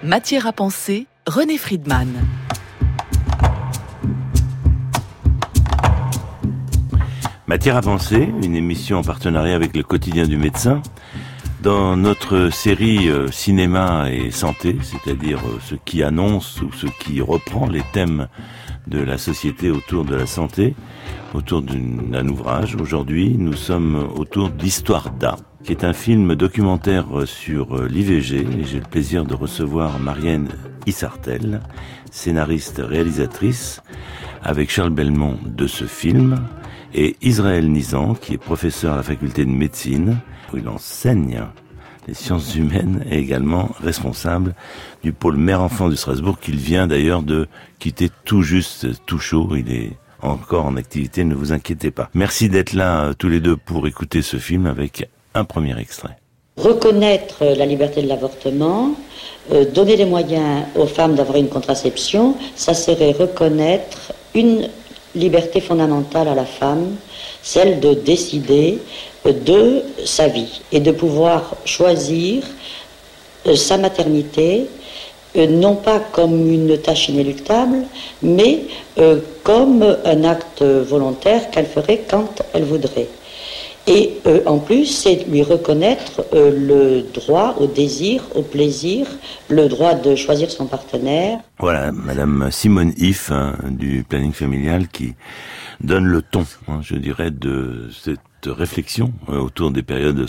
Matière à penser, René Friedman. Matière à penser, une émission en partenariat avec le Quotidien du médecin. Dans notre série cinéma et santé, c'est-à-dire ce qui annonce ou ce qui reprend les thèmes de la société autour de la santé, autour d'un ouvrage. Aujourd'hui, nous sommes autour d'Histoire d'A, qui est un film documentaire sur l'IVG. Et j'ai le plaisir de recevoir Marielle Issartel, scénariste réalisatrice, avec Charles Belmont de ce film, et Israël Nizan, qui est professeur à la faculté de médecine, où il enseigne les sciences humaines, et également responsable du pôle mère-enfant de Strasbourg, qu'il vient d'ailleurs de quitter tout juste, tout chaud. Il est encore en activité, ne vous inquiétez pas. Merci d'être là tous les deux pour écouter ce film avec un premier extrait. Reconnaître la liberté de l'avortement, donner les moyens aux femmes d'avoir une contraception, ça serait reconnaître une liberté fondamentale à la femme, celle de décider de sa vie et de pouvoir choisir sa maternité, non pas comme une tâche inéluctable, mais comme un acte volontaire qu'elle ferait quand elle voudrait. Et en plus, c'est lui reconnaître le droit au désir, au plaisir, le droit de choisir son partenaire. Voilà, Madame Simone If, du planning familial, qui donne le ton, je dirais, de cette réflexion autour des périodes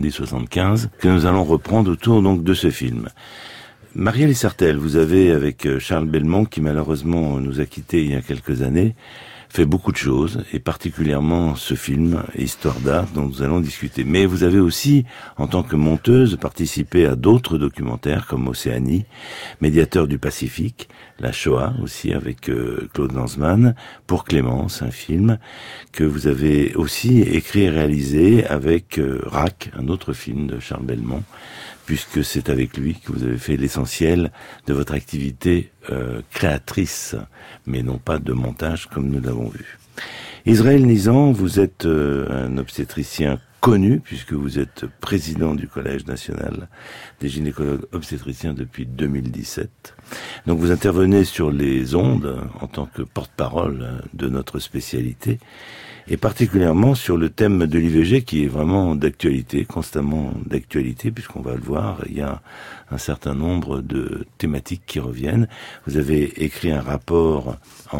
70-75 que nous allons reprendre autour donc de ce film. Marielle Issartel, vous avez, avec Charles Belmont, qui malheureusement nous a quittés il y a quelques années, fait beaucoup de choses, et particulièrement ce film, Histoire d'A, dont nous allons discuter. Mais vous avez aussi, en tant que monteuse, participé à d'autres documentaires, comme Océanie, Médiateur du Pacifique, La Shoah, aussi avec Claude Lanzmann, Pour Clémence, un film que vous avez aussi écrit et réalisé avec RAC, un autre film de Charles Belmont, puisque c'est avec lui que vous avez fait l'essentiel de votre activité créatrice, mais non pas de montage comme nous l'avons vu. Israël Nizan, vous êtes un obstétricien connu, puisque vous êtes président du Collège national des gynécologues obstétriciens depuis 2017. Donc vous intervenez sur les ondes en tant que porte-parole de notre spécialité, et particulièrement sur le thème de l'IVG qui est vraiment d'actualité, constamment d'actualité, puisqu'on va le voir, il y a un certain nombre de thématiques qui reviennent. Vous avez écrit un rapport en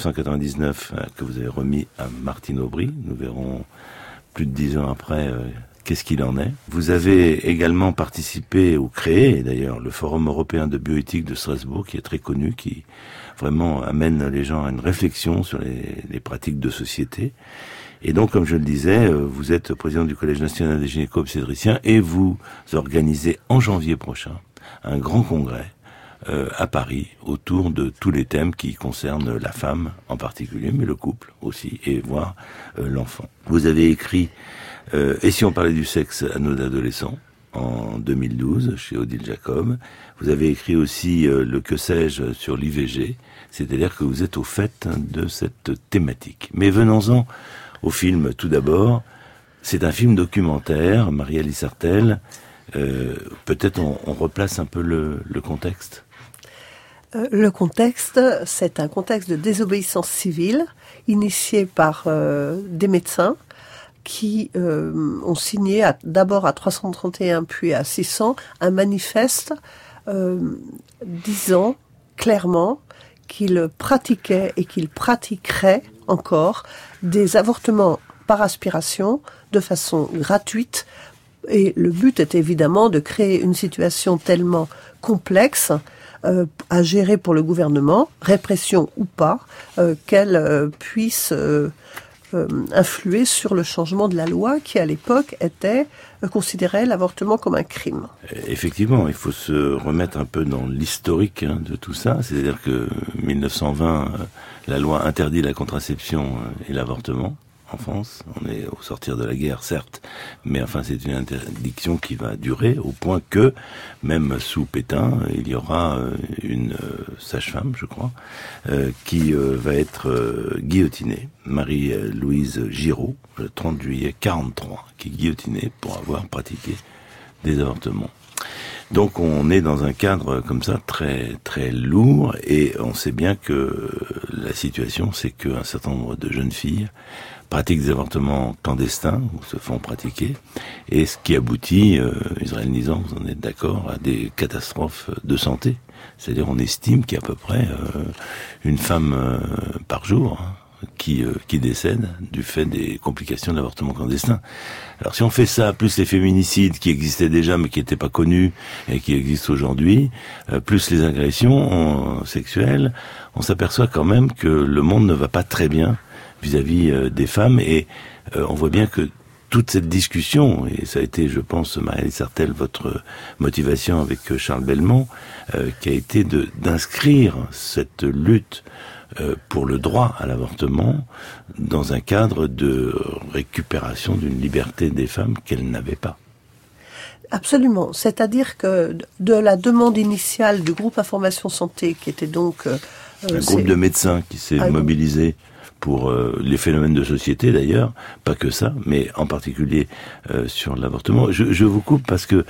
1999 que vous avez remis à Martine Aubry. Nous verrons plus de 10 ans après qu'est-ce qu'il en est. Vous avez également participé ou créé d'ailleurs le Forum européen de bioéthique de Strasbourg, qui est très connu, qui vraiment amène les gens à une réflexion sur les pratiques de société. Et donc, comme je le disais, vous êtes président du Collège national des gynéco-obstétriciens et vous organisez en janvier prochain un grand congrès à Paris autour de tous les thèmes qui concernent la femme en particulier, mais le couple aussi, et voire l'enfant. Vous avez écrit Et si on parlait du sexe à nos adolescents en 2012 chez Odile Jacob. Vous avez écrit aussi le que sais-je sur l'IVG, c'est-à-dire que vous êtes au fait de cette thématique. Mais venons-en au film tout d'abord. C'est un film documentaire, Marielle Issartel. Peut-être on replace un peu le contexte. Le contexte, c'est un contexte de désobéissance civile initié par des médecins qui ont signé d'abord à 331 puis à 600 un manifeste disant clairement qu'ils pratiquaient et qu'ils pratiqueraient encore des avortements par aspiration de façon gratuite. Et le but est évidemment de créer une situation tellement complexe à gérer pour le gouvernement, répression ou pas, qu'elle puisse influer sur le changement de la loi qui, à l'époque, considérait l'avortement comme un crime. Effectivement, il faut se remettre un peu dans l'historique de tout ça. C'est-à-dire que 1920, la loi interdit la contraception et l'avortement en France. On est au sortir de la guerre, certes, mais enfin c'est une interdiction qui va durer au point que, même sous Pétain, il y aura une sage-femme, je crois, qui va être guillotinée, Marie-Louise Giraud, le 30 juillet 43, qui est guillotinée pour avoir pratiqué des avortements. Donc on est dans un cadre comme ça très très lourd, et on sait bien que la situation, c'est qu'un certain nombre de jeunes filles pratiquent des avortements clandestins, ou se font pratiquer, et ce qui aboutit, Israël Nizan, vous en êtes d'accord, à des catastrophes de santé. C'est-à-dire on estime qu'il y a à peu près une femme par jour qui décède du fait des complications de l'avortement clandestin. Alors si on fait ça, plus les féminicides qui existaient déjà mais qui n'étaient pas connus et qui existent aujourd'hui, plus les agressions sexuelles, on s'aperçoit quand même que le monde ne va pas très bien vis-à-vis des femmes, et on voit bien que toute cette discussion, et ça a été, je pense, Marie-Alice Sartelle, votre motivation avec Charles Belmont, qui a été d'inscrire cette lutte pour le droit à l'avortement dans un cadre de récupération d'une liberté des femmes qu'elles n'avaient pas. Absolument. C'est-à-dire que de la demande initiale du groupe Information Santé, qui était donc... un groupe de médecins qui s'est mobilisé pour les phénomènes de société d'ailleurs, pas que ça, mais en particulier sur l'avortement. Je vous coupe parce que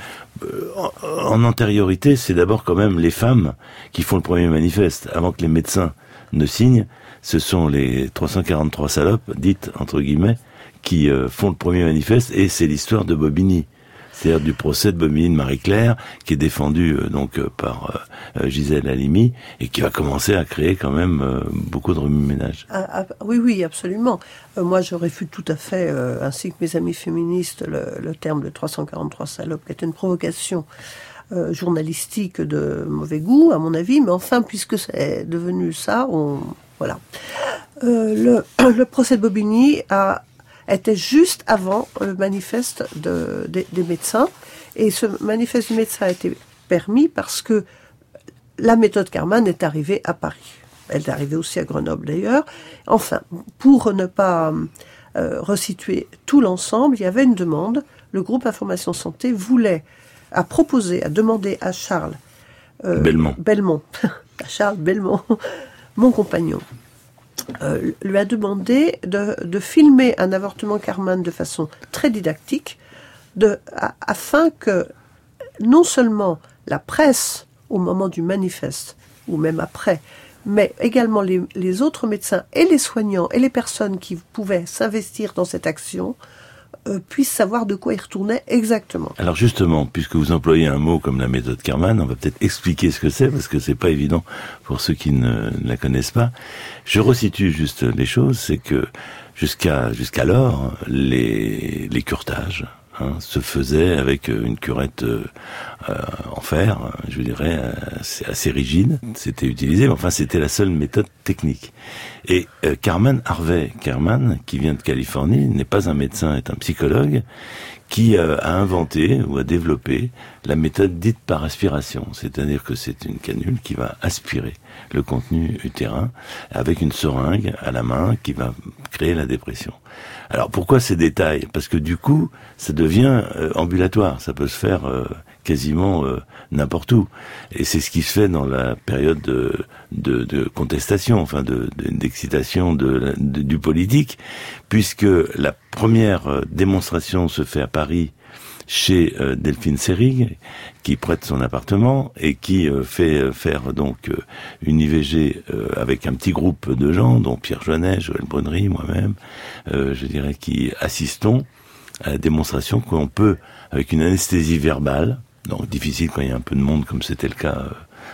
en antériorité, c'est d'abord quand même les femmes qui font le premier manifeste, avant que les médecins ne signent. Ce sont les 343 salopes, dites entre guillemets, qui font le premier manifeste, et c'est l'histoire de Bobigny. C'est-à-dire du procès de Bobigny de Marie-Claire, qui est défendu par Gisèle Halimi, et qui va commencer à créer quand même beaucoup de remue-ménage. Oui, absolument. Moi, je réfute tout à fait, ainsi que mes amis féministes, le terme de 343 salopes, qui est une provocation journalistique de mauvais goût, à mon avis, mais enfin, puisque c'est devenu ça, voilà. Le procès de Bobigny était juste avant le manifeste des médecins, et ce manifeste du médecin a été permis parce que la méthode Karman est arrivée à Paris. Elle est arrivée aussi à Grenoble d'ailleurs. Enfin, pour ne pas resituer tout l'ensemble, il y avait une demande. Le groupe Information Santé a demandé à Charles Belmont, à Charles Belmont, mon compagnon, lui a demandé de filmer un avortement Karman de façon très didactique, afin que non seulement la presse, au moment du manifeste, ou même après, mais également les autres médecins et les soignants et les personnes qui pouvaient s'investir dans cette action puissent savoir de quoi il retournait exactement. Alors justement, puisque vous employez un mot comme la méthode Karman, on va peut-être expliquer ce que c'est, parce que c'est pas évident pour ceux qui ne la connaissent pas. Je resitue juste les choses, c'est que jusqu'alors, les curetages se faisaient avec une curette en fer, je dirais, assez rigide. C'était utilisé, mais enfin c'était la seule méthode technique. Et Harvey Karman, qui vient de Californie, n'est pas un médecin, est un psychologue, qui a inventé ou a développé la méthode dite par aspiration. C'est-à-dire que c'est une canule qui va aspirer le contenu utérin avec une seringue à la main qui va créer la dépression. Alors pourquoi ces détails ? Parce que du coup, ça devient ambulatoire. Ça peut se faire quasiment n'importe où. Et c'est ce qui se fait dans la période de contestation, enfin d'excitation du politique, puisque la première démonstration se fait à Paris chez Delphine Seyrig, qui prête son appartement et qui fait faire donc une IVG avec un petit groupe de gens, dont Pierre Joannet, Joël Bronnery, moi-même, je dirais, qui assistons à la démonstration qu'on peut, avec une anesthésie verbale, donc difficile quand il y a un peu de monde, comme c'était le cas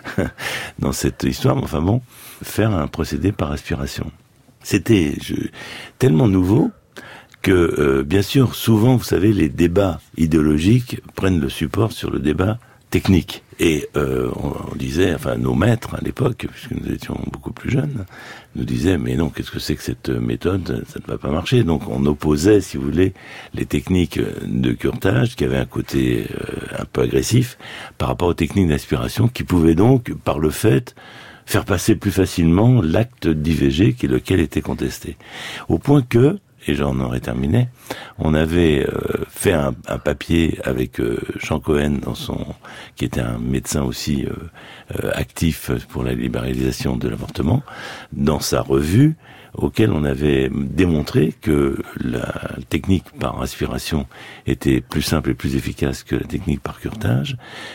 dans cette histoire, mais enfin bon, faire un procédé par aspiration. C'était tellement nouveau que, bien sûr, souvent, vous savez, les débats idéologiques prennent le support sur le débat technique. Et on disait, enfin, nos maîtres à l'époque, puisque nous étions beaucoup plus jeunes, nous disaient, mais non, qu'est-ce que c'est que cette méthode ? Ça ne va pas marcher. Donc on opposait, si vous voulez, les techniques de curetage, qui avaient un côté un peu agressif, par rapport aux techniques d'aspiration, qui pouvaient donc, par le fait, faire passer plus facilement l'acte d'IVG lequel était contesté. Au point que, et j'en aurais terminé, on avait fait un papier avec Jean Cohen, qui était un médecin aussi actif pour la libéralisation de l'avortement, dans sa revue, auquel on avait démontré que la technique par aspiration était plus simple et plus efficace que la technique par curetage,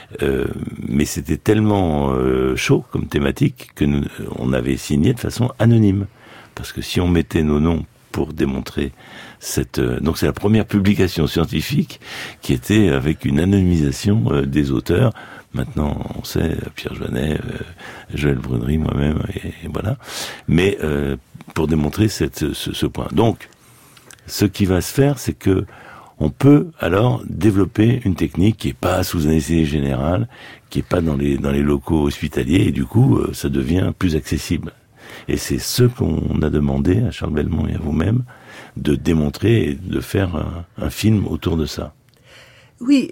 mais c'était tellement chaud comme thématique que on avait signé de façon anonyme, parce que si on mettait nos noms pour démontrer donc c'est la première publication scientifique qui était avec une anonymisation des auteurs. Maintenant, on sait, Pierre Joannet, Joël Brunery, moi-même, et voilà. Mais pour démontrer ce point. Donc, ce qui va se faire, c'est que on peut alors développer une technique qui est pas sous anesthésie générale, qui est pas dans les locaux hospitaliers, et du coup, ça devient plus accessible. Et c'est ce qu'on a demandé à Charles Belmont et à vous-même, de démontrer et de faire un film autour de ça. Oui,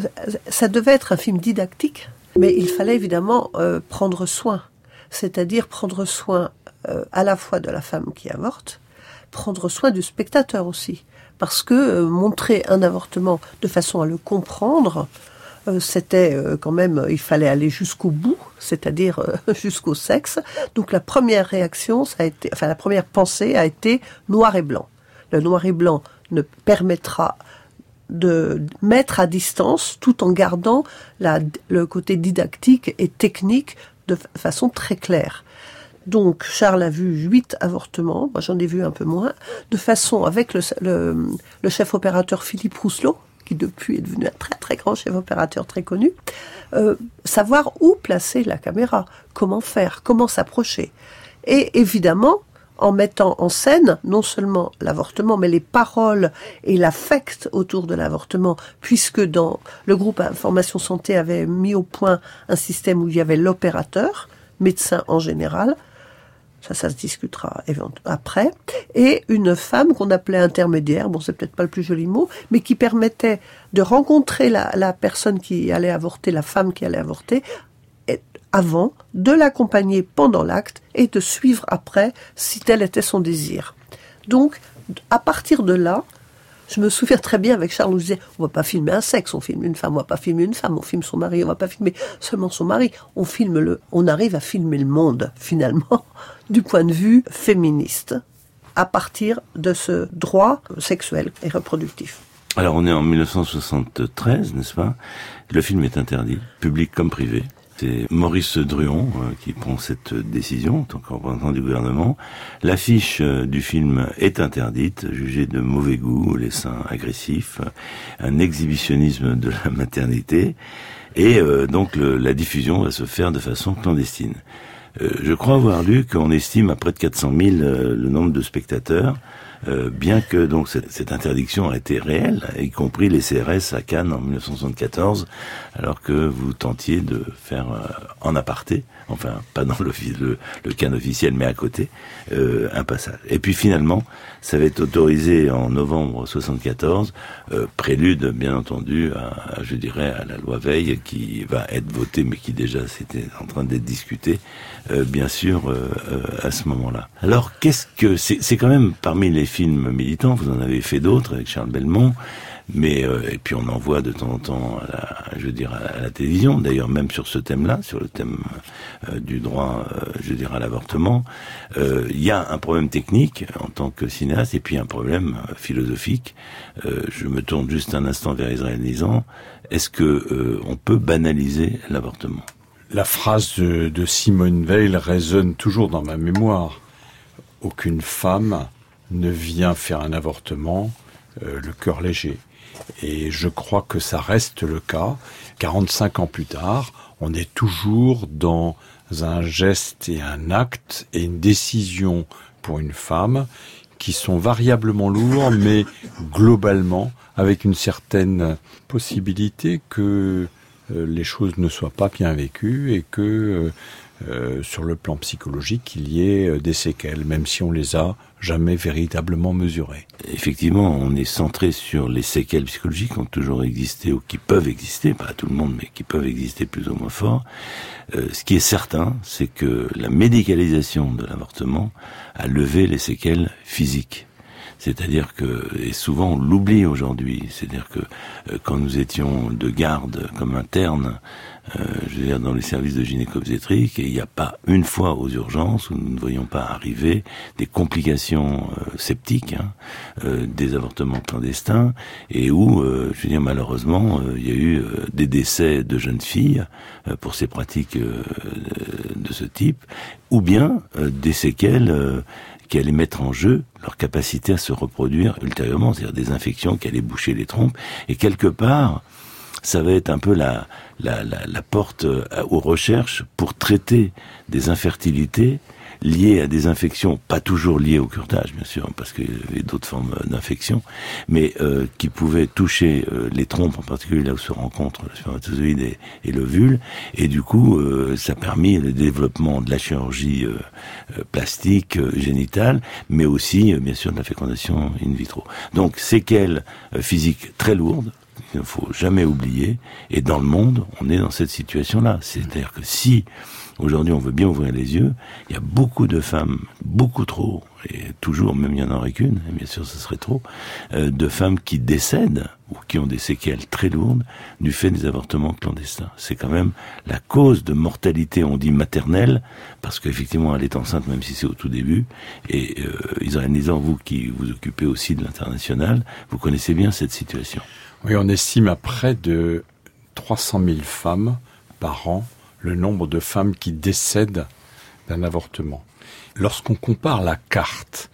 ça devait être un film didactique, mais il fallait évidemment prendre soin. C'est-à-dire prendre soin à la fois de la femme qui avorte, prendre soin du spectateur aussi. Parce que montrer un avortement de façon à le comprendre, c'était quand même, il fallait aller jusqu'au bout, c'est-à-dire jusqu'au sexe. Donc la première réaction, la première pensée a été noir et blanc. Le noir et blanc ne permettra de mettre à distance tout en gardant le côté didactique et technique de façon très claire. Donc Charles a vu 8 avortements, moi j'en ai vu un peu moins, de façon avec le chef opérateur Philippe Rousselot, qui depuis est devenu un très très grand chef opérateur très connu, savoir où placer la caméra, comment faire, comment s'approcher. Et évidemment, en mettant en scène non seulement l'avortement, mais les paroles et l'affect autour de l'avortement, puisque dans le groupe Information Santé avait mis au point un système où il y avait l'opérateur, médecin en général, ça se discutera après, et une femme qu'on appelait intermédiaire, bon c'est peut-être pas le plus joli mot, mais qui permettait de rencontrer la personne qui allait avorter, la femme qui allait avorter, avant, de l'accompagner pendant l'acte et de suivre après si tel était son désir. Donc, à partir de là, je me souviens très bien avec Charles, on disait, on va pas filmer un sexe, on filme une femme, on va pas filmer une femme, on filme son mari, on va pas filmer seulement son mari, on arrive à filmer le monde, finalement, du point de vue féministe, à partir de ce droit sexuel et reproductif. Alors, on est en 1973, n'est-ce pas? Le film est interdit, public comme privé. C'est Maurice Druon qui prend cette décision en tant que représentant du gouvernement. L'affiche du film est interdite, jugée de mauvais goût, les seins agressifs, un exhibitionnisme de la maternité, et donc la diffusion va se faire de façon clandestine. Je crois avoir lu qu'on estime à près de 400 000 le nombre de spectateurs, bien que donc cette interdiction a été réelle, y compris les CRS à Cannes en 1974, alors que vous tentiez de faire en aparté, enfin pas dans le Cannes officiel, mais à côté, un passage. Et puis finalement, ça va être autorisé en novembre 74, prélude bien entendu à la loi Veil qui va être votée, mais qui déjà c'était en train d'être discutée, bien sûr, à ce moment-là. Alors c'est quand même parmi les films militants, vous en avez fait d'autres avec Charles Belmont, mais et puis on en voit de temps en temps à la télévision, d'ailleurs même sur ce thème-là, sur le thème du droit, à l'avortement, il y a un problème technique en tant que cinéaste et puis un problème philosophique. Je me tourne juste un instant vers Israël Nizan. Est-ce que on peut banaliser l'avortement? La phrase de Simone Veil résonne toujours dans ma mémoire. Aucune femme ne vient faire un avortement le cœur léger. Et je crois que ça reste le cas. 45 ans plus tard, on est toujours dans un geste et un acte et une décision pour une femme qui sont variablement lourds, mais globalement avec une certaine possibilité que les choses ne soient pas bien vécues et que sur le plan psychologique, il y ait des séquelles, même si on les a jamais véritablement mesurées. Effectivement, on est centré sur les séquelles psychologiques qui ont toujours existé ou qui peuvent exister, pas à tout le monde, mais qui peuvent exister plus ou moins fort. Ce qui est certain, c'est que la médicalisation de l'avortement a levé les séquelles physiques. C'est-à-dire que, et souvent on l'oublie aujourd'hui, c'est-à-dire que quand nous étions de garde comme internes je veux dire, dans les services de gynéco-obstétrique, et il n'y a pas une fois aux urgences où nous ne voyons pas arriver des complications septiques, des avortements clandestins, et où, je veux dire, malheureusement, il y a eu des décès de jeunes filles pour ces pratiques de ce type, ou bien des séquelles qui allaient mettre en jeu leur capacité à se reproduire ultérieurement, c'est-à-dire des infections qui allaient boucher les trompes, et quelque part, ça va être un peu la porte aux recherches pour traiter des infertilités liées à des infections, pas toujours liées au curetage, bien sûr, parce qu'il y avait d'autres formes d'infections, mais qui pouvaient toucher les trompes, en particulier là où se rencontrent le spermatozoïde et l'ovule, et du coup, ça a permis le développement de la chirurgie plastique, génitale, mais aussi, bien sûr, de la fécondation in vitro. Donc, séquelles physiques très lourdes, il ne faut jamais oublier, et dans le monde, on est dans cette situation-là. C'est-à-dire que si, aujourd'hui, on veut bien ouvrir les yeux, il y a beaucoup de femmes, beaucoup trop, et toujours, même il y en aurait qu'une, bien sûr ce serait trop, de femmes qui décèdent, ou qui ont des séquelles très lourdes, du fait des avortements clandestins. C'est quand même la cause de mortalité, on dit maternelle, parce qu'effectivement, elle est enceinte, même si c'est au tout début, et Israël Nizan, vous qui vous occupez aussi de l'international, vous connaissez bien cette situation. Oui, on estime à près de 300 000 femmes par an le nombre de femmes qui décèdent d'un avortement. Lorsqu'on compare la carte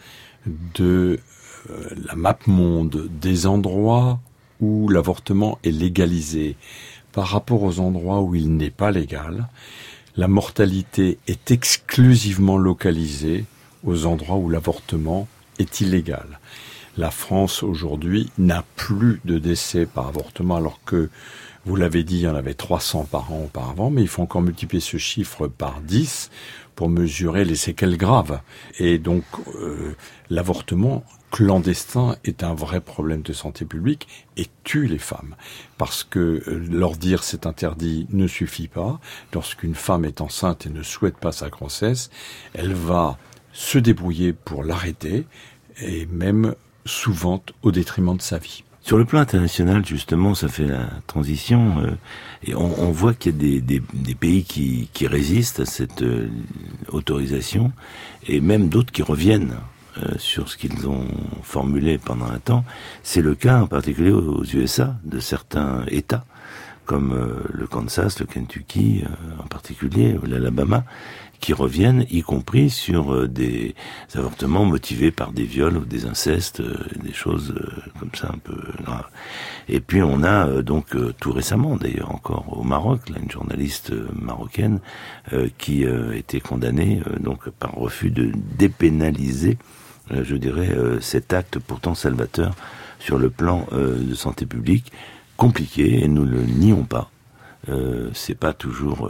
de la map monde des endroits où l'avortement est légalisé par rapport aux endroits où il n'est pas légal, la mortalité est exclusivement localisée aux endroits où l'avortement est illégal. La France, aujourd'hui, n'a plus de décès par avortement, alors que, vous l'avez dit, il y en avait 300 par an auparavant, mais il faut encore multiplier ce chiffre par 10 pour mesurer les séquelles graves. Et donc, l'avortement clandestin est un vrai problème de santé publique et tue les femmes. Parce que leur dire c'est interdit ne suffit pas. Lorsqu'une femme est enceinte et ne souhaite pas sa grossesse, elle va se débrouiller pour l'arrêter, et même souvent au détriment de sa vie. Sur le plan international, justement, ça fait la transition, et on voit qu'il y a des pays qui résistent à cette autorisation, et même d'autres qui reviennent sur ce qu'ils ont formulé pendant un temps. C'est le cas en particulier aux USA, de certains États, comme le Kansas, le Kentucky en particulier, ou l'Alabama, qui reviennent, y compris sur des avortements motivés par des viols ou des incestes, des choses comme ça un peu graves. Et puis on a donc tout récemment, d'ailleurs encore au Maroc, là, une journaliste marocaine qui était condamnée donc par refus de dépénaliser, je dirais, cet acte pourtant salvateur sur le plan de santé publique, compliqué, et nous le nions pas. C'est pas toujours,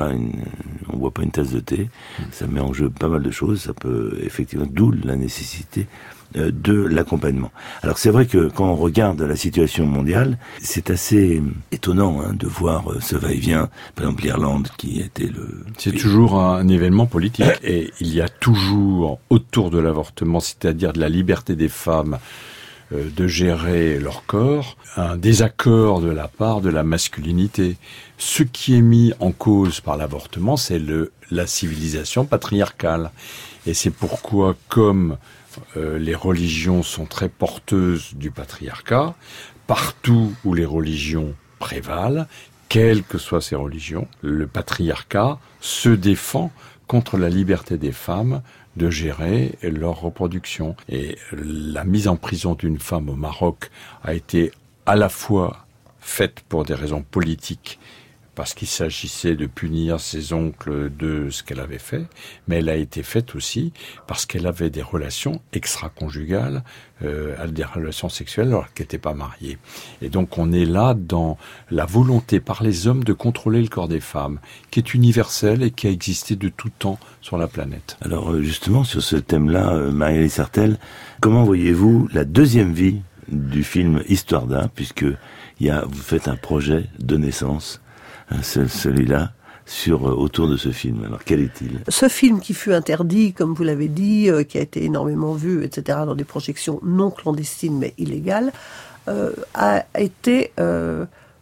on boit pas une tasse de thé. Ça met en jeu pas mal de choses. Ça peut effectivement, d'où la nécessité de l'accompagnement. Alors c'est vrai que quand on regarde la situation mondiale, c'est assez étonnant de voir ce va-et-vient. Par exemple, l'Irlande qui était C'est toujours un événement politique, et il y a toujours autour de l'avortement, c'est-à-dire de la liberté des femmes de gérer leur corps, un désaccord de la part de la masculinité. Ce qui est mis en cause par l'avortement, c'est la civilisation patriarcale. Et c'est pourquoi, comme les religions sont très porteuses du patriarcat, partout où les religions prévalent, quelles que soient ces religions, le patriarcat se défend contre la liberté des femmes de gérer leur reproduction. Et la mise en prison d'une femme au Maroc a été à la fois faite pour des raisons politiques, parce qu'il s'agissait de punir ses oncles de ce qu'elle avait fait, mais elle a été faite aussi parce qu'elle avait des relations extra-conjugales, des relations sexuelles alors qu'elle n'était pas mariée. Et donc on est là dans la volonté par les hommes de contrôler le corps des femmes, qui est universelle et qui a existé de tout temps sur la planète. Alors justement, sur ce thème-là, Marie-Alice Sartelle, comment voyez-vous la deuxième vie du film Histoire d'un, puisque vous faites un projet de naissance, celui-là, autour de ce film. Alors, quel est-il ? Ce film qui fut interdit, comme vous l'avez dit, qui a été énormément vu, etc., dans des projections non clandestines mais illégales, a été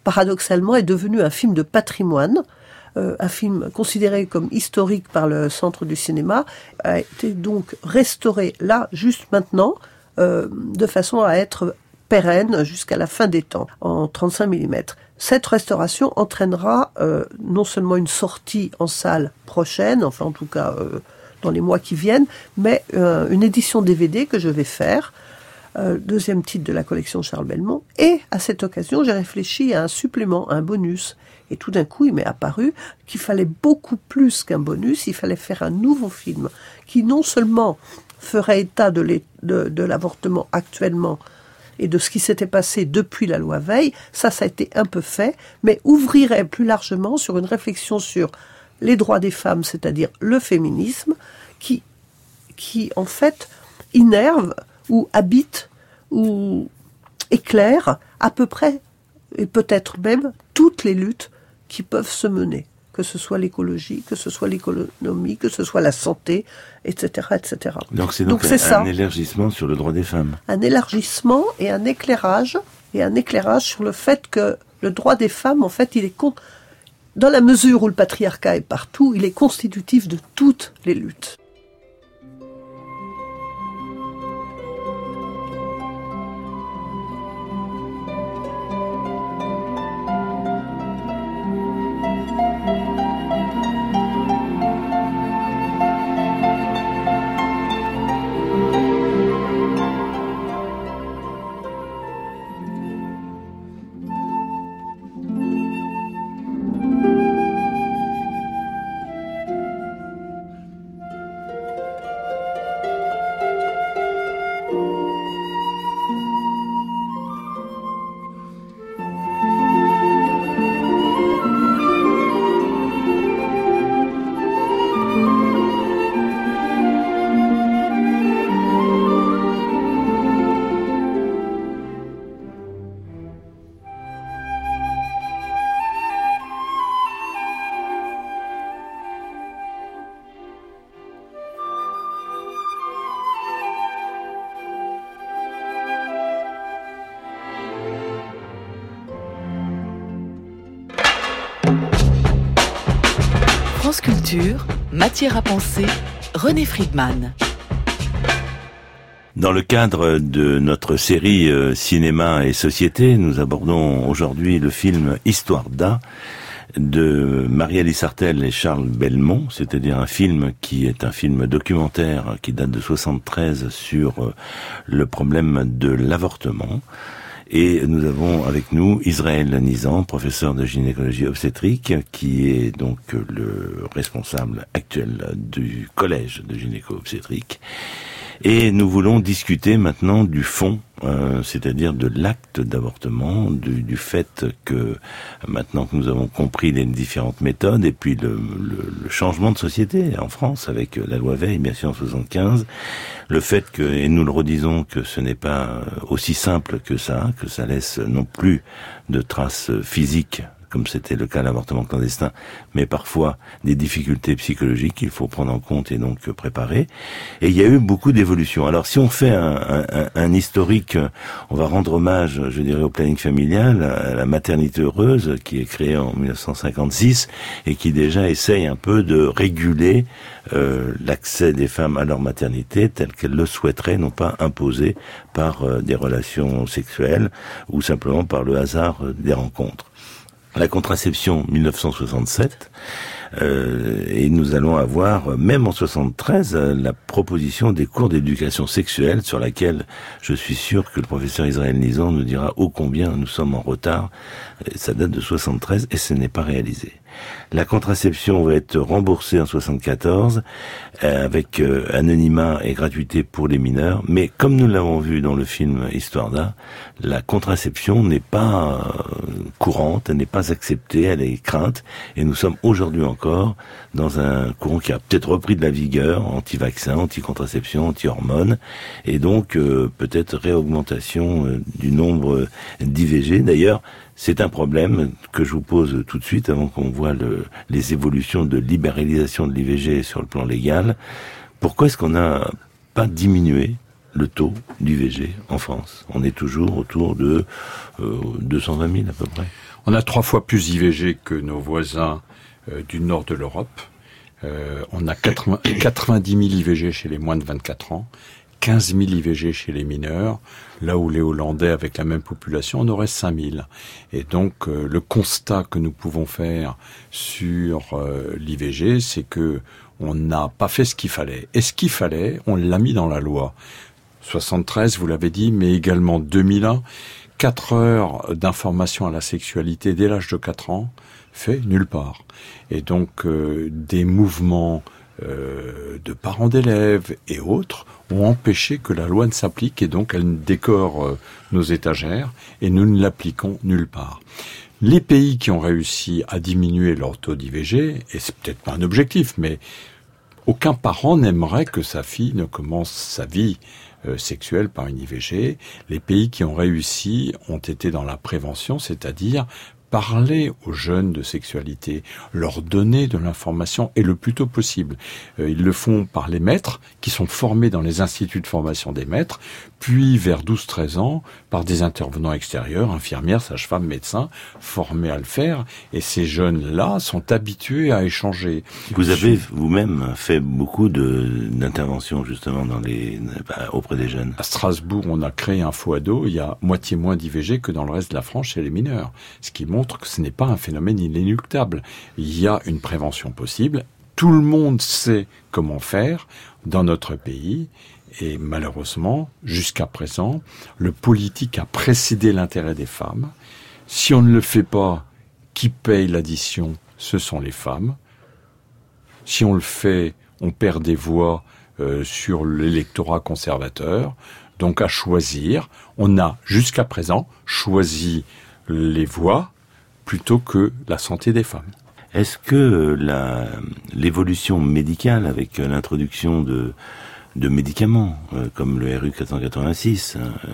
paradoxalement, est devenu un film de patrimoine, un film considéré comme historique par le Centre du cinéma, a été donc restauré là, juste maintenant, de façon à être pérenne jusqu'à la fin des temps, en 35 mm. Cette restauration entraînera non seulement une sortie en salle prochaine, enfin en tout cas dans les mois qui viennent, mais une édition DVD que je vais faire, deuxième titre de la collection Charles Belmont. Et à cette occasion, j'ai réfléchi à un supplément, un bonus. Et tout d'un coup, il m'est apparu qu'il fallait beaucoup plus qu'un bonus, il fallait faire un nouveau film qui non seulement ferait état de l'avortement actuellement et de ce qui s'était passé depuis la loi Veil, ça a été un peu fait, mais ouvrirait plus largement sur une réflexion sur les droits des femmes, c'est-à-dire le féminisme, qui en fait innerve ou habite ou éclaire à peu près, et peut-être même, toutes les luttes qui peuvent se mener, que ce soit l'écologie, que ce soit l'économie, que ce soit la santé, etc., etc. Donc c'est donc un élargissement sur le droit des femmes. Un élargissement et un éclairage sur le fait que le droit des femmes, en fait, il est dans la mesure où le patriarcat est partout, il est constitutif de toutes les luttes. France Culture, matière à penser, René Friedman. Dans le cadre de notre série Cinéma et Société, nous abordons aujourd'hui le film Histoire d'A de Marie-Alice Sartelle et Charles Belmont, c'est-à-dire un film qui est un film documentaire qui date de 73 sur le problème de l'avortement. Et nous avons avec nous Israël Nizan, professeur de gynécologie obstétrique, qui est donc le responsable actuel du collège de gynéco-obstétrique. Et nous voulons discuter maintenant du fond, c'est-à-dire de l'acte d'avortement, du fait que maintenant que nous avons compris les différentes méthodes et puis le changement de société en France avec la loi Veil, bien sûr en 75, le fait que, et nous le redisons, que ce n'est pas aussi simple que ça laisse non plus de traces physiques comme c'était le cas de l'avortement clandestin, mais parfois des difficultés psychologiques qu'il faut prendre en compte et donc préparer. Et il y a eu beaucoup d'évolutions. Alors si on fait un historique, on va rendre hommage, je dirais, au planning familial, à la maternité heureuse, qui est créée en 1956 et qui déjà essaye un peu de réguler l'accès des femmes à leur maternité tel qu'elles le souhaiteraient, non pas imposé par des relations sexuelles ou simplement par le hasard des rencontres. La contraception 1967, et nous allons avoir, même en 73, la proposition des cours d'éducation sexuelle sur laquelle je suis sûr que le professeur Israël Nizan nous dira ô combien nous sommes en retard. Ça date de 73 et ce n'est pas réalisé. La contraception va être remboursée en 74 avec anonymat et gratuité pour les mineurs, mais comme nous l'avons vu dans le film Histoire d'A, la contraception n'est pas courante, elle n'est pas acceptée, elle est crainte, et nous sommes aujourd'hui encore dans un courant qui a peut-être repris de la vigueur, anti-vaccin, anti-contraception, anti-hormones, et donc peut-être réaugmentation du nombre d'IVG. D'ailleurs, c'est un problème que je vous pose tout de suite avant qu'on voit les évolutions de libéralisation de l'IVG sur le plan légal. Pourquoi est-ce qu'on n'a pas diminué le taux d'IVG en France? On est toujours autour de 220 000 à peu près. On a 3 fois plus d'IVG que nos voisins du nord de l'Europe. On a 90 000 IVG chez les moins de 24 ans, 15 000 IVG chez les mineurs, là où les Hollandais, avec la même population, en auraient 5 000. Et donc, le constat que nous pouvons faire sur l'IVG, c'est que on n'a pas fait ce qu'il fallait. Et ce qu'il fallait, on l'a mis dans la loi. 73, vous l'avez dit, mais également 2001, 4 heures d'information à la sexualité dès l'âge de 4 ans, fait nulle part. Et donc, des mouvements de parents d'élèves et autres ont empêché que la loi ne s'applique, et donc elle décore nos étagères, et nous ne l'appliquons nulle part. Les pays qui ont réussi à diminuer leur taux d'IVG, et c'est peut-être pas un objectif, mais aucun parent n'aimerait que sa fille ne commence sa vie sexuelle par une IVG. Les pays qui ont réussi ont été dans la prévention, c'est-à-dire parler aux jeunes de sexualité, leur donner de l'information, et le plus tôt possible. Ils le font par les maîtres, qui sont formés dans les instituts de formation des maîtres, puis vers 12-13 ans, par des intervenants extérieurs, infirmières, sages-femmes, médecins, formés à le faire, et ces jeunes-là sont habitués à échanger. Vous avez vous-même fait beaucoup d'interventions justement auprès des jeunes. À Strasbourg, on a créé un FOADO, il y a moitié moins d'IVG que dans le reste de la France chez les mineurs, ce qui montre que ce n'est pas un phénomène inéluctable. Il y a une prévention possible, tout le monde sait comment faire dans notre pays, et malheureusement, jusqu'à présent, le politique a précédé l'intérêt des femmes. Si on ne le fait pas, qui paye l'addition? Ce sont les femmes. Si on le fait, on perd des voix sur l'électorat conservateur. Donc à choisir, on a jusqu'à présent choisi les voix plutôt que la santé des femmes. Est-ce que l'évolution médicale avec l'introduction de médicaments comme le RU 486,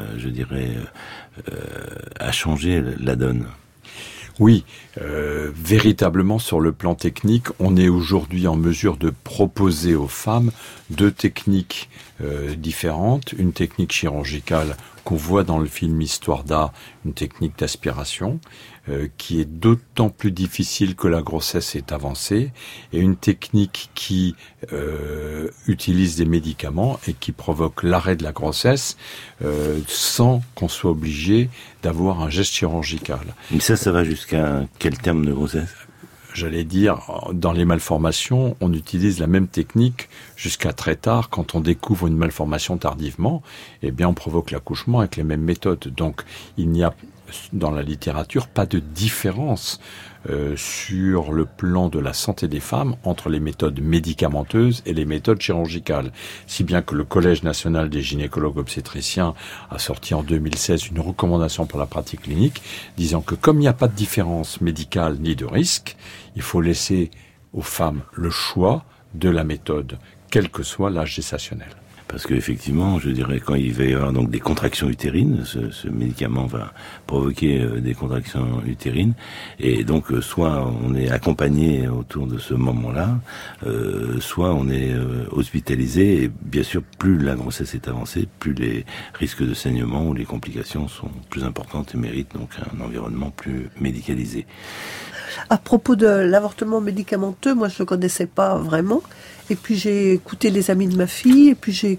a changé la donne? Oui, véritablement sur le plan technique, on est aujourd'hui en mesure de proposer aux femmes 2 techniques différentes. Une technique chirurgicale qu'on voit dans le film Histoire d'art, une technique d'aspiration, qui est d'autant plus difficile que la grossesse est avancée, et une technique qui utilise des médicaments et qui provoque l'arrêt de la grossesse sans qu'on soit obligé d'avoir un geste chirurgical. Mais ça va jusqu'à quel terme de grossesse? J'allais dire, dans les malformations, on utilise la même technique jusqu'à très tard. Quand on découvre une malformation tardivement, eh bien, on provoque l'accouchement avec les mêmes méthodes. Donc, il n'y a dans la littérature pas de différence sur le plan de la santé des femmes entre les méthodes médicamenteuses et les méthodes chirurgicales. Si bien que le Collège national des gynécologues obstétriciens a sorti en 2016 une recommandation pour la pratique clinique disant que comme il n'y a pas de différence médicale ni de risque, il faut laisser aux femmes le choix de la méthode, quel que soit l'âge gestationnel. Parce que effectivement, je dirais, quand il va y avoir donc des contractions utérines, ce médicament va provoquer des contractions utérines, et donc soit on est accompagné autour de ce moment-là, soit on est hospitalisé, et bien sûr, plus la grossesse est avancée, plus les risques de saignement ou les complications sont plus importantes et méritent donc un environnement plus médicalisé. À propos de l'avortement médicamenteux, moi je ne connaissais pas vraiment. Et puis j'ai écouté les amis de ma fille, et puis j'ai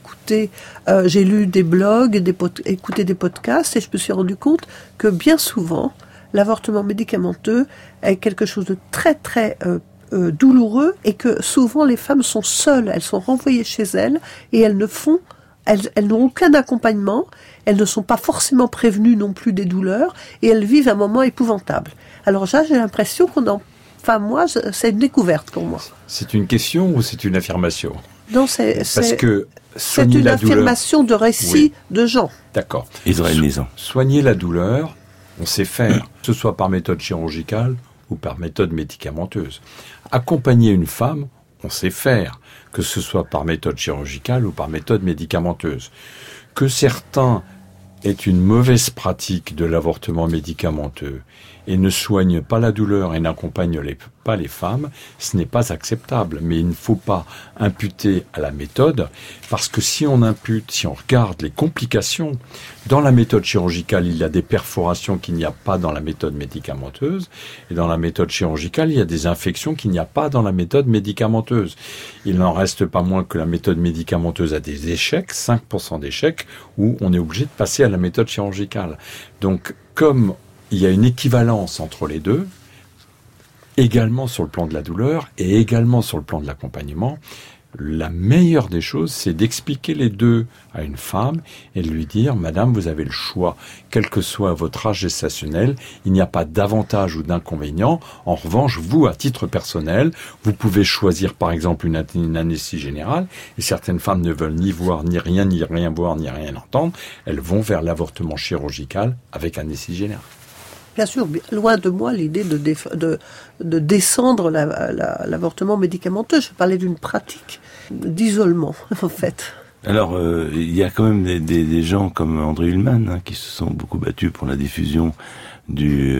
lu des blogs, écouté des podcasts, et je me suis rendu compte que bien souvent, l'avortement médicamenteux est quelque chose de très très douloureux, et que souvent les femmes sont seules, elles sont renvoyées chez elles, et elles n'ont aucun accompagnement, elles ne sont pas forcément prévenues non plus des douleurs, et elles vivent un moment épouvantable. Alors j'ai l'impression c'est une découverte pour moi. C'est une question ou c'est une affirmation? Non, c'est une affirmation de récit de gens. D'accord. Israël Nizan. Soigner la douleur, on sait faire, que ce soit par méthode chirurgicale ou par méthode médicamenteuse. Accompagner une femme, on sait faire, que ce soit par méthode chirurgicale ou par méthode médicamenteuse. Que certains aient une mauvaise pratique de l'avortement médicamenteux et ne soignent pas la douleur et n'accompagnent pas les femmes, ce n'est pas acceptable. Mais il ne faut pas imputer à la méthode, parce que si on regarde les complications, dans la méthode chirurgicale, il y a des perforations qu'il n'y a pas dans la méthode médicamenteuse, et dans la méthode chirurgicale, il y a des infections qu'il n'y a pas dans la méthode médicamenteuse. Il n'en reste pas moins que la méthode médicamenteuse a des échecs, 5% d'échecs, où on est obligé de passer à la méthode chirurgicale. Donc, comme il y a une équivalence entre les deux, également sur le plan de la douleur et également sur le plan de l'accompagnement, la meilleure des choses, c'est d'expliquer les deux à une femme et de lui dire « Madame, vous avez le choix, quel que soit votre âge gestationnel, il n'y a pas d'avantage ou d'inconvénient. En revanche, vous, à titre personnel, vous pouvez choisir par exemple une anesthésie générale et certaines femmes ne veulent ni voir, ni rien voir, ni rien entendre. Elles vont vers l'avortement chirurgical avec anesthésie générale. » Bien sûr, loin de moi l'idée de descendre l'avortement médicamenteux. Je parlais d'une pratique d'isolement, en fait. Alors, il y a quand même des gens comme André Ullmann qui se sont beaucoup battus pour la diffusion du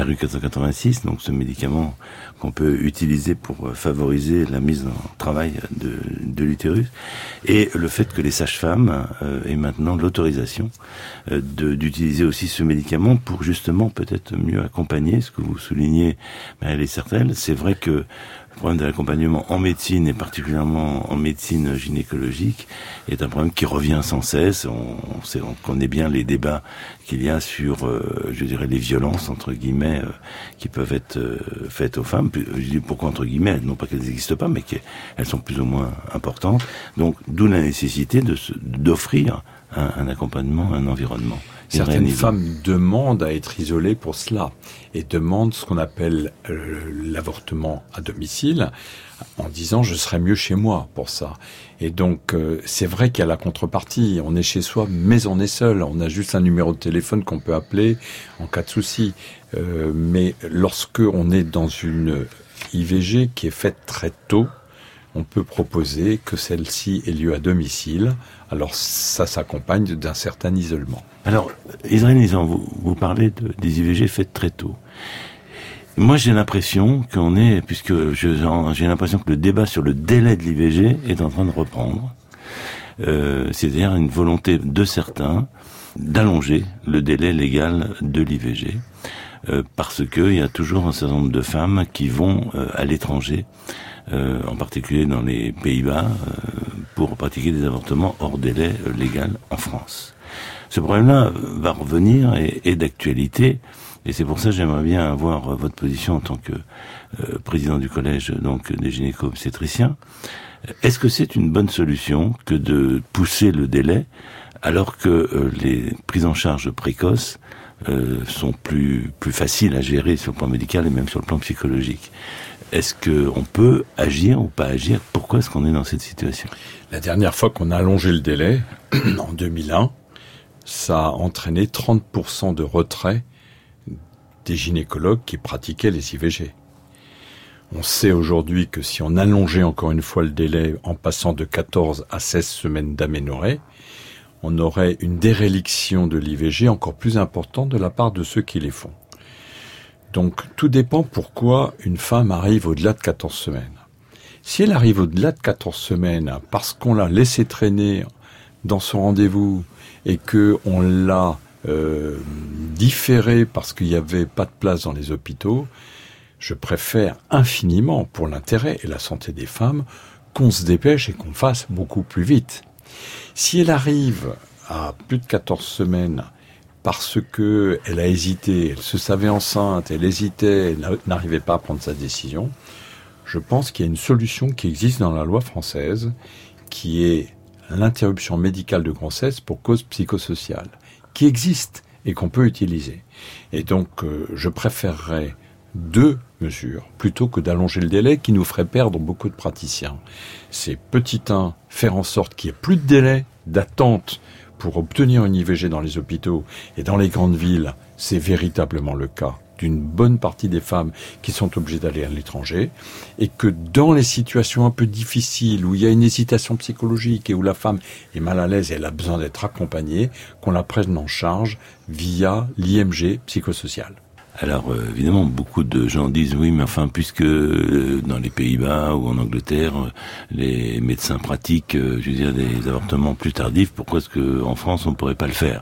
RU486, donc ce médicament qu'on peut utiliser pour favoriser la mise en travail de l'utérus, et le fait que les sages-femmes aient maintenant l'autorisation d'utiliser aussi ce médicament pour justement peut-être mieux accompagner, ce que vous soulignez, Marie-Lise Sartelle. C'est vrai que le problème de l'accompagnement en médecine, et particulièrement en médecine gynécologique, est un problème qui revient sans cesse. On connaît bien les débats qu'il y a sur, je dirais, les violences, entre guillemets, qui peuvent être faites aux femmes. Je dis pourquoi entre guillemets, non pas qu'elles n'existent pas, mais qu'elles sont plus ou moins importantes. Donc, d'où la nécessité d'offrir un accompagnement, un environnement. Certaines femmes demandent à être isolées pour cela et demandent ce qu'on appelle l'avortement à domicile en disant je serais mieux chez moi pour ça. Et donc c'est vrai qu'il y a la contrepartie, on est chez soi mais on est seul, on a juste un numéro de téléphone qu'on peut appeler en cas de souci. Mais lorsque on est dans une IVG qui est faite très tôt, on peut proposer que celle-ci ait lieu à domicile. Alors ça s'accompagne d'un certain isolement. Alors, Israël Nizan, vous parlez des IVG faites très tôt. Moi, j'ai l'impression j'ai l'impression que le débat sur le délai de l'IVG est en train de reprendre. C'est-à-dire une volonté de certains d'allonger le délai légal de l'IVG. Parce qu'il y a toujours un certain nombre de femmes qui vont à l'étranger, en particulier dans les Pays-Bas, pour pratiquer des avortements hors délai légal en France. Ce problème-là va revenir et est d'actualité, et c'est pour ça que j'aimerais bien avoir votre position en tant que président du collège donc des gynéco-obstétriciens. Est-ce que c'est une bonne solution que de pousser le délai alors que les prises en charge précoces sont plus faciles à gérer sur le plan médical et même sur le plan psychologique? Est-ce qu'on peut agir ou pas agir? Pourquoi est-ce qu'on est dans cette situation? La dernière fois qu'on a allongé le délai, en 2001, ça a entraîné 30% de retrait des gynécologues qui pratiquaient les IVG. On sait aujourd'hui que si on allongeait encore une fois le délai en passant de 14 à 16 semaines d'aménorrhée, on aurait une déréliction de l'IVG encore plus importante de la part de ceux qui les font. Donc tout dépend pourquoi une femme arrive au-delà de 14 semaines. Si elle arrive au-delà de 14 semaines parce qu'on l'a laissé traîner dans son rendez-vous et qu'on l'a différé parce qu'il n'y avait pas de place dans les hôpitaux, je préfère infiniment, pour l'intérêt et la santé des femmes, qu'on se dépêche et qu'on fasse beaucoup plus vite. Si elle arrive à plus de 14 semaines parce que elle a hésité, elle se savait enceinte, elle hésitait, elle n'arrivait pas à prendre sa décision, je pense qu'il y a une solution qui existe dans la loi française, qui est l'interruption médicale de grossesse pour cause psychosociale, qui existe et qu'on peut utiliser. Et donc, je préférerais 2 mesures, plutôt que d'allonger le délai qui nous ferait perdre beaucoup de praticiens. C'est petit 1, faire en sorte qu'il n'y ait plus de délai d'attente pour obtenir une IVG dans les hôpitaux et dans les grandes villes, c'est véritablement le cas d'une bonne partie des femmes qui sont obligées d'aller à l'étranger, et que dans les situations un peu difficiles, où il y a une hésitation psychologique et où la femme est mal à l'aise et elle a besoin d'être accompagnée, qu'on la prenne en charge via l'IMG psychosocial. Alors évidemment, beaucoup de gens disent oui, mais enfin, puisque dans les Pays-Bas ou en Angleterre, les médecins pratiquent, des avortements plus tardifs, pourquoi est-ce que en France on pourrait pas le faire?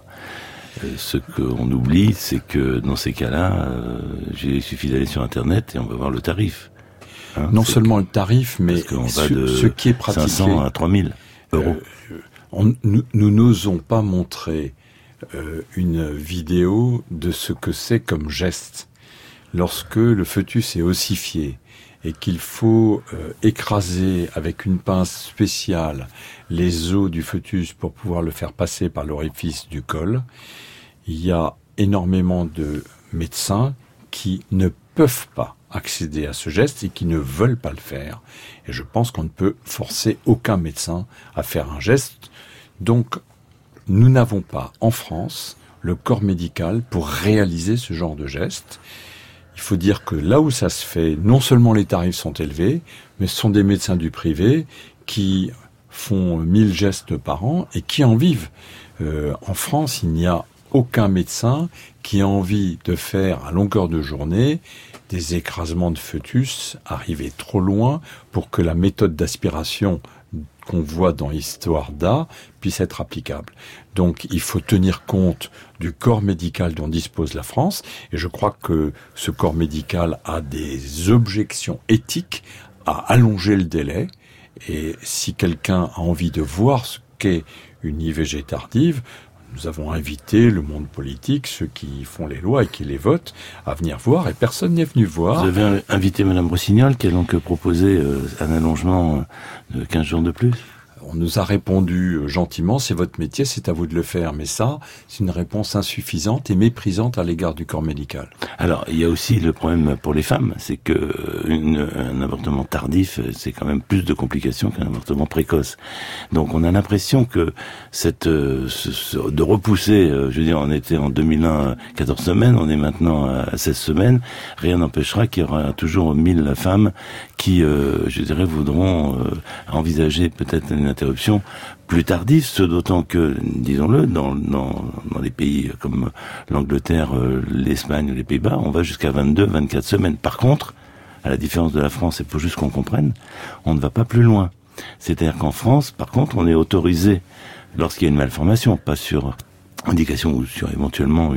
Ce qu'on oublie, c'est que dans ces cas-là, il suffit d'aller sur Internet et on va voir le tarif. Non seulement le tarif, mais ce qui est pratiqué. 500 à 3000 euros. Nous n'osons pas montrer une vidéo de ce que c'est comme geste lorsque le fœtus est ossifié et qu'il faut écraser avec une pince spéciale les os du fœtus pour pouvoir le faire passer par l'orifice du col. Il y a énormément de médecins qui ne peuvent pas accéder à ce geste et qui ne veulent pas le faire. Et je pense qu'on ne peut forcer aucun médecin à faire un geste. Donc, nous n'avons pas, en France, le corps médical pour réaliser ce genre de geste. Il faut dire que là où ça se fait, non seulement les tarifs sont élevés, mais ce sont des médecins du privé qui font 1000 gestes par an et qui en vivent. En France, il n'y a aucun médecin qui a envie de faire à longueur de journée des écrasements de fœtus arriver trop loin pour que la méthode d'aspiration qu'on voit dans Histoire d'A puisse être applicable. Donc il faut tenir compte du corps médical dont dispose la France, et je crois que ce corps médical a des objections éthiques à allonger le délai, et si quelqu'un a envie de voir ce qu'est une IVG tardive, nous avons invité le monde politique, ceux qui font les lois et qui les votent, à venir voir, et personne n'est venu voir. Vous avez invité Madame Rossignol, qui a donc proposé un allongement de 15 jours de plus. On nous a répondu gentiment, c'est votre métier, c'est à vous de le faire. Mais ça, c'est une réponse insuffisante et méprisante à l'égard du corps médical. Alors, il y a aussi le problème pour les femmes, c'est que un avortement tardif, c'est quand même plus de complications qu'un avortement précoce. Donc, on a l'impression que de repousser, on était en 2001 14 semaines, on est maintenant à 16 semaines, rien n'empêchera qu'il y aura toujours 1000 femmes qui, voudront envisager peut-être une interruption plus tardive, ce d'autant que, disons-le, dans les pays comme l'Angleterre, l'Espagne ou les Pays-Bas, on va jusqu'à 22-24 semaines. Par contre, à la différence de la France, il faut juste qu'on comprenne, on ne va pas plus loin. C'est-à-dire qu'en France, par contre, on est autorisé, lorsqu'il y a une malformation, pas sur indication ou sur éventuellement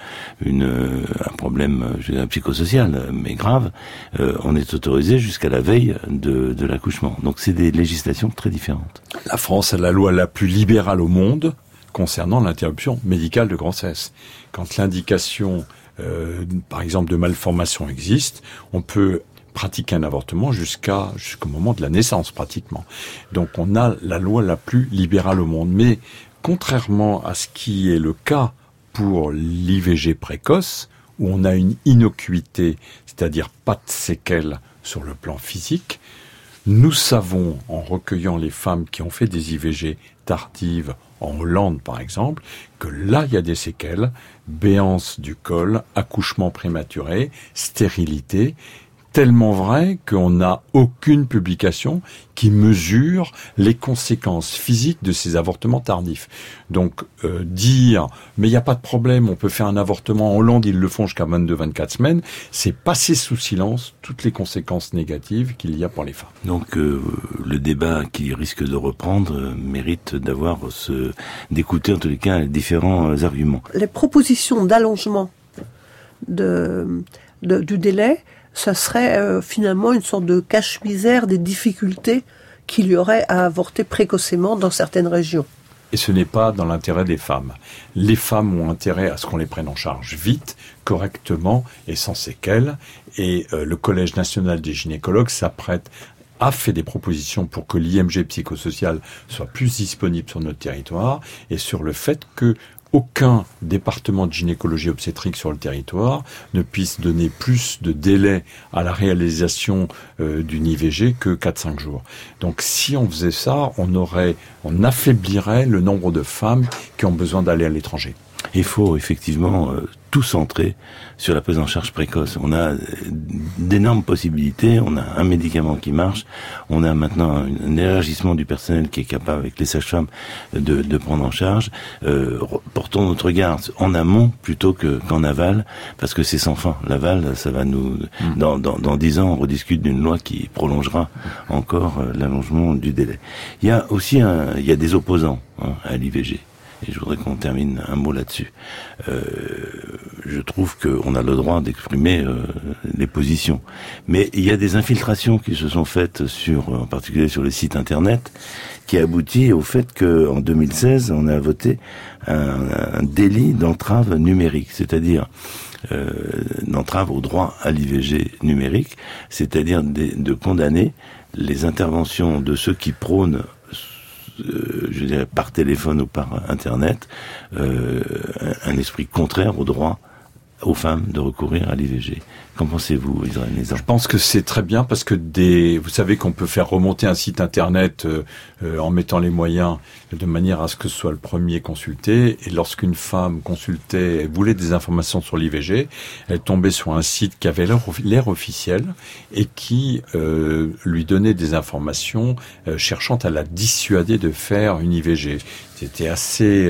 un problème psychosocial, mais grave, on est autorisé jusqu'à la veille de l'accouchement. Donc c'est des législations très différentes. La France a la loi la plus libérale au monde concernant l'interruption médicale de grossesse. Quand l'indication, par exemple, de malformation existe, on peut pratiquer un avortement jusqu'au moment de la naissance, pratiquement. Donc on a la loi la plus libérale au monde. Mais contrairement à ce qui est le cas pour l'IVG précoce, où on a une innocuité, c'est-à-dire pas de séquelles sur le plan physique, nous savons, en recueillant les femmes qui ont fait des IVG tardives en Hollande par exemple, que là il y a des séquelles, béance du col, accouchement prématuré, stérilité, tellement vrai qu'on n'a aucune publication qui mesure les conséquences physiques de ces avortements tardifs. Donc dire mais il n'y a pas de problème, on peut faire un avortement en Hollande, ils le font jusqu'à 22-24 semaines, c'est passer sous silence toutes les conséquences négatives qu'il y a pour les femmes. Donc le débat qui risque de reprendre mérite d'écouter en tous les cas les différents arguments. Les propositions d'allongement du délai, ça serait finalement une sorte de cache-misère des difficultés qu'il y aurait à avorter précocement dans certaines régions. Et ce n'est pas dans l'intérêt des femmes. Les femmes ont intérêt à ce qu'on les prenne en charge vite, correctement et sans séquelles. Et le Collège national des gynécologues a fait des propositions pour que l'IMG psychosocial soit plus disponible sur notre territoire et sur le fait que aucun département de gynécologie obstétrique sur le territoire ne puisse donner plus de délai à la réalisation d'une IVG que 4-5 jours. Donc si on faisait ça, on affaiblirait le nombre de femmes qui ont besoin d'aller à l'étranger. Il faut effectivement tout centrer sur la prise en charge précoce. On a d'énormes possibilités, on a un médicament qui marche, on a maintenant un élargissement du personnel qui est capable, avec les sages-femmes, de prendre en charge. Portons notre regard en amont plutôt qu'en aval, parce que c'est sans fin. L'aval, ça va nous... Dans 10 ans, on rediscute d'une loi qui prolongera encore l'allongement du délai. Il y a aussi il y a des opposants à l'IVG. Et je voudrais qu'on termine un mot là-dessus. Je trouve qu'on a le droit d'exprimer les positions. Mais il y a des infiltrations qui se sont faites en particulier sur les sites internet, qui aboutit au fait qu'en 2016, on a voté un délit d'entrave numérique, c'est-à-dire d'entrave au droit à l'IVG numérique, c'est-à-dire de condamner les interventions de ceux qui prônent je dirais par téléphone ou par internet, un esprit contraire au droit aux femmes de recourir à l'IVG. Qu'en pensez-vous, Israël Nizam ? Je pense que c'est très bien parce que vous savez qu'on peut faire remonter un site internet en mettant les moyens de manière à ce que ce soit le premier consulté. Et lorsqu'une femme consultait et voulait des informations sur l'IVG, elle tombait sur un site qui avait l'air officiel et qui lui donnait des informations cherchant à la dissuader de faire une IVG. C'était assez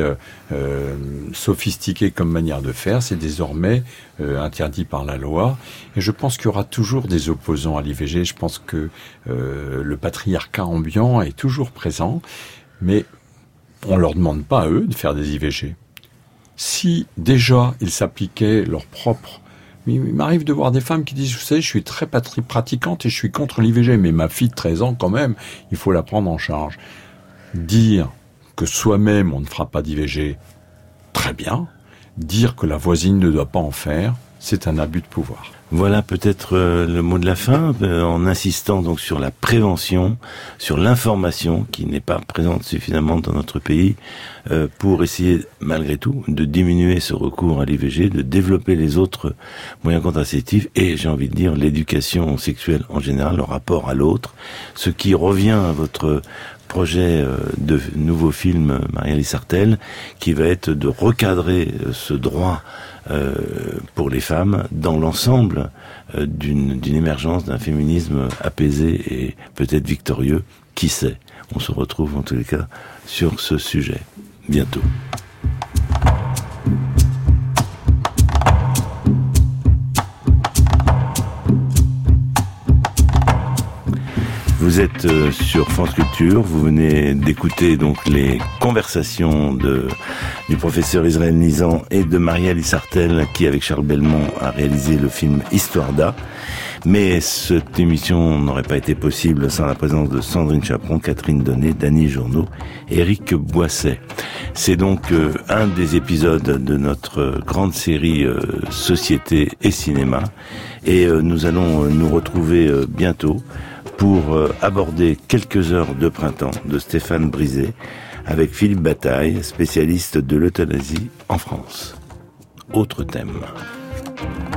sophistiqué comme manière de faire. C'est désormais interdit par la loi. Et je pense qu'il y aura toujours des opposants à l'IVG. Je pense que le patriarcat ambiant est toujours présent. Mais on leur demande pas à eux de faire des IVG. Si déjà ils s'appliquaient leur propre... Il m'arrive de voir des femmes qui disent, vous savez, je suis très pratiquante et je suis contre l'IVG, mais ma fille de 13 ans quand même, il faut la prendre en charge. Dire que soi-même on ne fera pas d'IVG, très bien. Dire que la voisine ne doit pas en faire, c'est un abus de pouvoir. Voilà peut-être le mot de la fin, en insistant donc sur la prévention, sur l'information qui n'est pas présente suffisamment dans notre pays, pour essayer malgré tout de diminuer ce recours à l'IVG, de développer les autres moyens contraceptifs et, j'ai envie de dire, l'éducation sexuelle en général, le rapport à l'autre, ce qui revient à votre projet de nouveau film Maria-Lise Sartelle, qui va être de recadrer ce droit pour les femmes dans l'ensemble d'une émergence d'un féminisme apaisé et peut-être victorieux. Qui sait ? On se retrouve en tous les cas sur ce sujet bientôt. Vous êtes sur France Culture, vous venez d'écouter donc les conversations du professeur Israël Nizam et de Maria-Lise Sartelle qui, avec Charles Belmont, a réalisé le film Histoire d'A. Mais cette émission n'aurait pas été possible sans la présence de Sandrine Chaperon, Catherine Donnet, Dany Journeau et Éric Boisset. C'est donc un des épisodes de notre grande série Société et Cinéma. Et nous allons nous retrouver bientôt pour aborder Quelques heures de printemps de Stéphane Brisé avec Philippe Bataille, spécialiste de l'euthanasie en France. Autre thème.